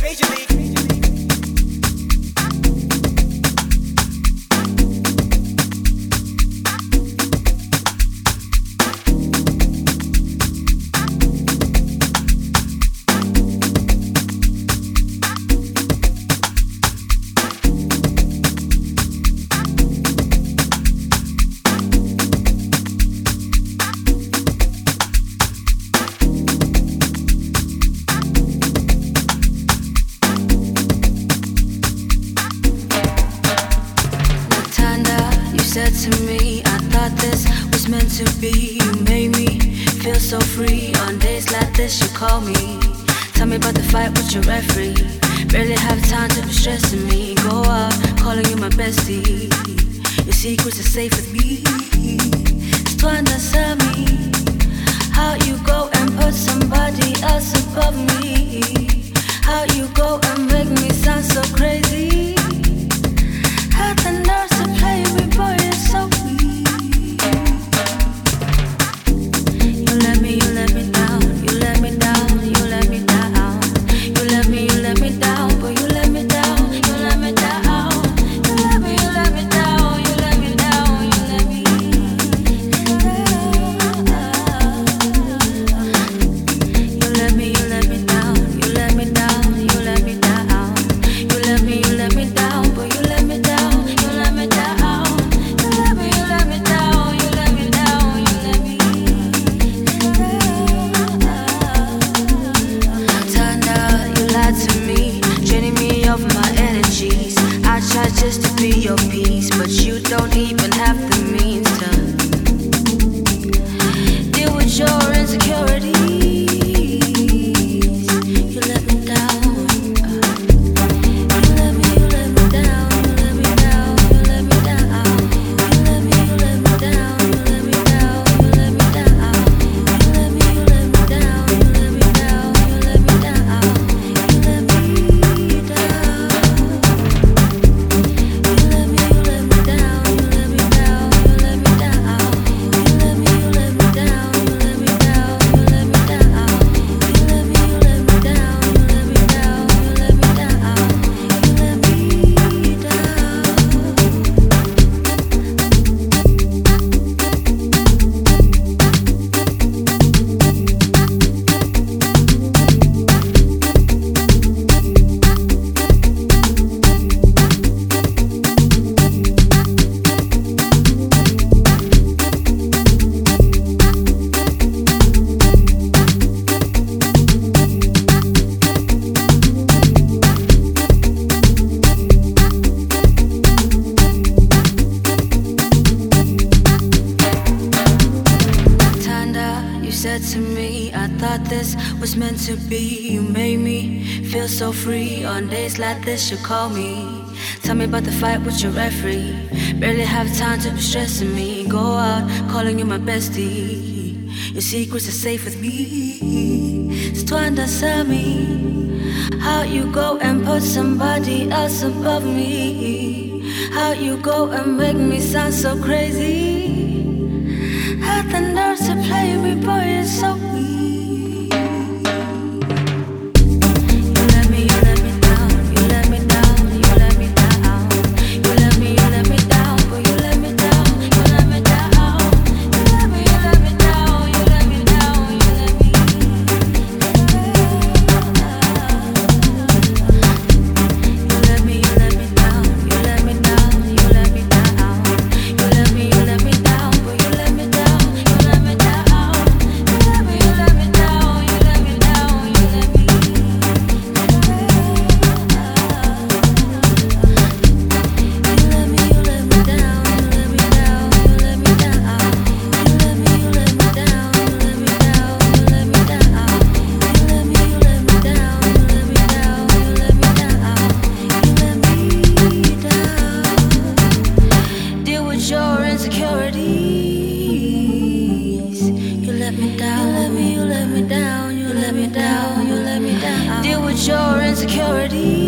This you call me. Tell me about the fight with your referee. Barely have time to be stressing me. Go out, calling you my bestie. Your secrets are safe with me. So understand me. How you go and put somebody else above me. How you go and make me sound so crazy. Had the nerve to play me, boy, it's so weak. You let me down, you let me down. Deal with your insecurities.